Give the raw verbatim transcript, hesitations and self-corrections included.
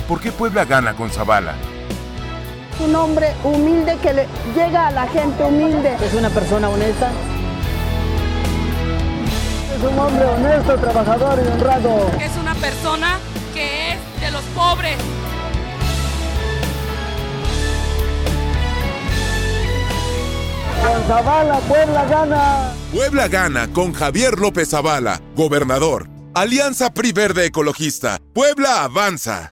¿Por qué Puebla gana con Zavala? Un hombre humilde que le llega a la gente humilde. Es una persona honesta. Es un hombre honesto, trabajador y honrado. Es una persona que es de los pobres. Con Zavala, Puebla gana. Puebla gana con Javier López Zavala, gobernador. Alianza P R I Verde Ecologista. Puebla avanza.